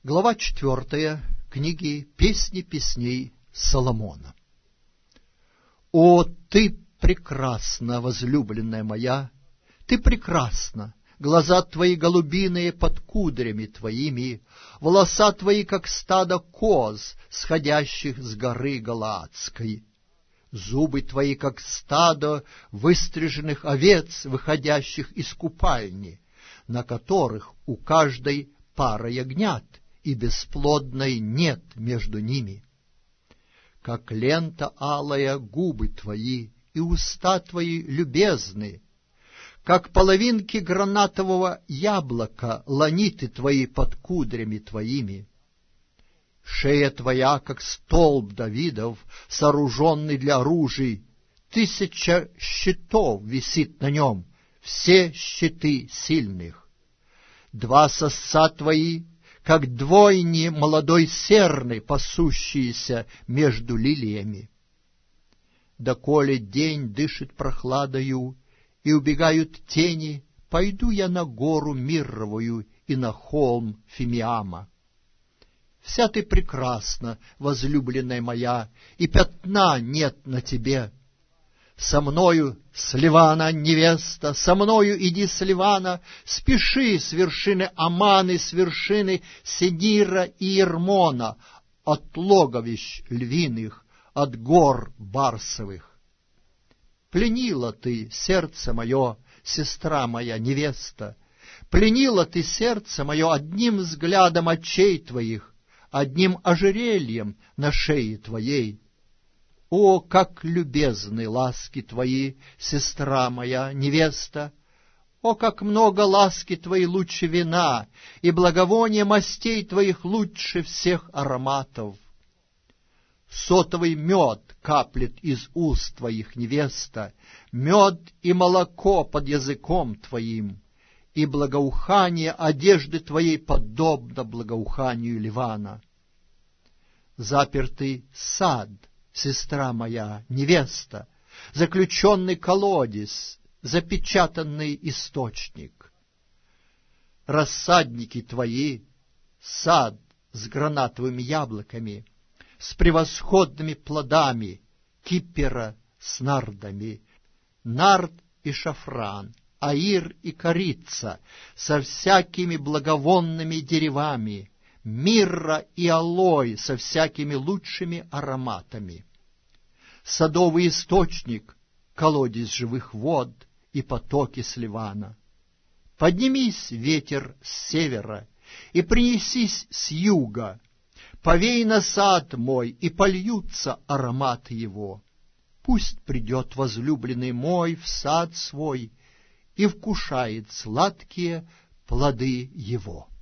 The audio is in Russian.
Глава 4 книги «Песни песней Соломона». О, ты прекрасна, возлюбленная моя, ты прекрасна, глаза твои голубиные под кудрями твоими, волоса твои, как стадо коз, сходящих с горы Галаадской, зубы твои, как стадо выстриженных овец, выходящих из купальни, на которых у каждой пара ягнят, и бесплодной нет между ними. Как лента алая губы твои, и уста твои любезны, как половинки гранатового яблока ланиты твои под кудрями твоими. Шея твоя, как столб Давидов, сооруженный для оружий, 1000 щитов висит на нем, все щиты сильных. 2 сосца твои, как двойни молодой серны, пасущиеся между лилиями. Доколе день дышит прохладою, и убегают тени, пойду я на гору Мирровую и на холм Фимиама. Вся ты прекрасна, возлюбленная моя, и пятна нет на тебе. Со мною с Ливана, невеста, со мною иди с Ливана, спеши с вершины Аманы, с вершины Сенира и Ермона, от логовищ львиных, от гор барсовых. Пленила ты сердце мое, сестра моя, невеста, пленила ты сердце мое одним взглядом очей твоих, одним ожерельем на шее твоей. О, как любезны ласки твои, сестра моя, невеста! О, как много ласки твои лучше вина, и благовоние мастей твоих лучше всех ароматов! Сотовый мед каплет из уст твоих, невеста, мед и молоко под языком твоим, и благоухание одежды твоей подобно благоуханию Ливана. Запертый сад, сестра моя, невеста, заключенный колодец, запечатанный источник. Рассадники твои, сад с гранатовыми яблоками, с превосходными плодами, кипера с нардами, нард и шафран, аир и корица, со всякими благовонными деревами, мирра и алой со всякими лучшими ароматами. Садовый источник, колодец живых вод и потоки с Ливана. Поднимись, ветер, с севера, и принесись с юга, повей на сад мой, и польются ароматы его. Пусть придет возлюбленный мой в сад свой и вкушает сладкие плоды его.